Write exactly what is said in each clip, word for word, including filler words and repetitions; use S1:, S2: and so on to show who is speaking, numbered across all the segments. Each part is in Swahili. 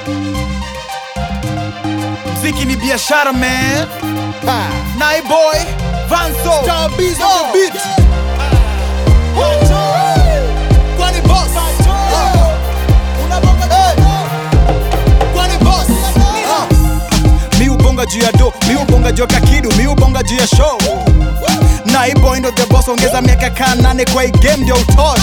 S1: Mziki ni biashara man. Nai boy Vanso Star Beats on the beat. Kwani boss Kwani boss Mi ubonga juu ya do, mi ubonga juu ya kakidu, mi ubonga juu ya show. Nai boy ndo the boss, ongeza miaka kaa nane kwa hii game ndio utosh.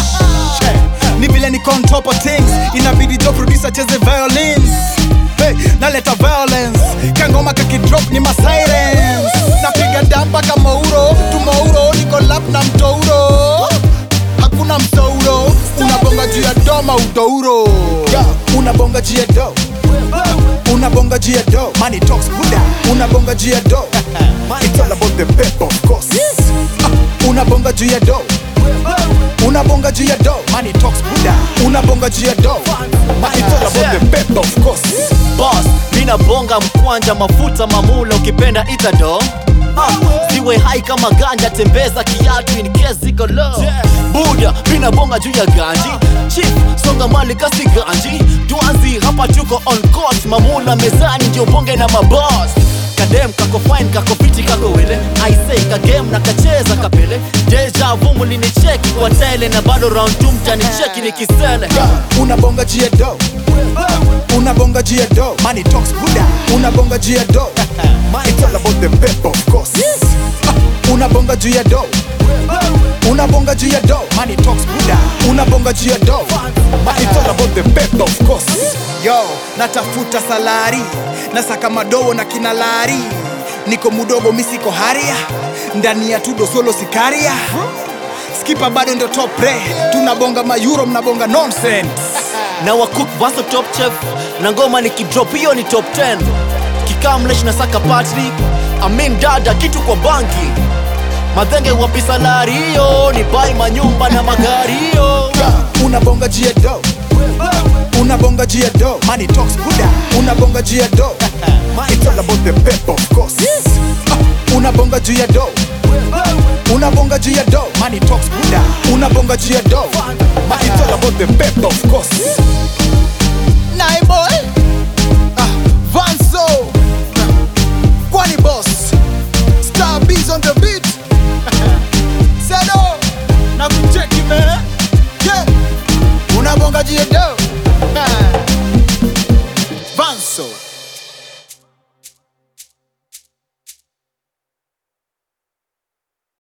S1: Ni vile niko on top of things, inabidi jo producer cheze violins. Hey, naleta violence, kangoma kakidrop ni masirens. Napiga damba kama Mauro, tu Mauro, niko lap na mtouro. Hakuna mtouro, unabonga juu ya do ma udouro. Unabonga juu ya do, unabonga juu ya do, money talks Buddha. Unabonga juu ya do, it's all about the paper of course. Unabonga juu ya do, unabonga juu ya do, money talks Buddha. Unabonga juu ya do, it's all about the paper of course.
S2: Boss, mina bonga mkwanja, mafuta mamula, ukipenda ita do. uh, Ziwe hai kama ganja, tembeza kiatu in case ziko low. Buda, mina bonga juu ya ganji. Chief, songa mali kasi ganji. Tuanzi hapa tuko on course, mamula mezani ndio bonge na maboss. Kadem kako fine, kako fiti, kako wele. I say ka game na kacheza kapele. Deja vu mulini cheki kwa tele, na bado round two mtani cheki nikisele.
S1: Unabonga juu ya do, unabonga juu ya do, money talks Buddha. Unabonga juu ya do, it's all about the paper of course. Unabonga juu ya do, unabonga juu ya do, money talks Buddha. Unabonga juu ya do, it's all about the paper of course. Yo, natafuta salari, nasaka madowo na kinalari. Niko mudogo misiko haria, ndani ya tudo solo sikaria. Skipa bado ndo top re, tunabonga ma euro mnabonga nonsense.
S2: Na wakook Vanso top chef, na ngoma nikidrop hiyo ni top ten. Kikamlesh na saka party, amin dada kitu kwa banki. Madhenge wapi salari hiyo, ni buy manyumba na magari hiyo.
S1: Unabonga juu ya do, unabonga juu ya do, money talks Buddha. Unabonga juu ya do, it's all about the paper of course. Unabonga juu ya do, unabonga juu ya do, money talks Buddha. Unabonga juu ya do, it's all about the paper of course. Nai boy